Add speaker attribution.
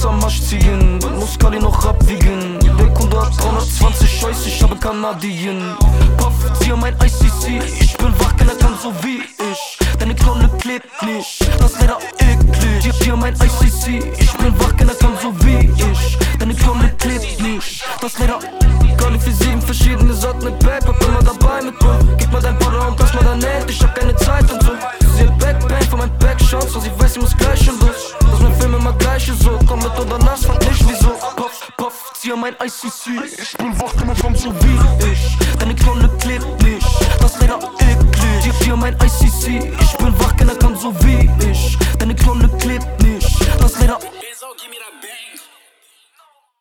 Speaker 1: Jungs am Arsch ziehen, muss Kali noch abwiegen. Weg 100, 320 Scheiß, ich habe Kanadien. Puff, zieh mein ICC, ich bin wach, keiner kann so wie ich. Deine Klolle klebt nicht, das wäre eklig. Zieh mein ICC, ich bin wach, keiner kann so wie ich. Deine Klolle klebt nicht, das wäre Kali für 7 verschiedene Sorten im Paper, bin immer dabei mit Bro. Gib mal dein Bruder und lass mal dein Hand, ich hab keine Zeit und so. Sie hat Backpain von meinen Backshots, und sie weiß, sie muss gleich im Bus. Dass mein Film immer gleich ist so, komm mit oder lass, frag nicht wieso. Puff, puff, zieh mein ICC, ich bin wach, keiner kommt so wie ich. Deine Klolle klebt nicht, das wäre eklig. Zieh mein ICC, ich bin wach, keiner kann so wie ich. Deine Klolle klebt nicht, das wäre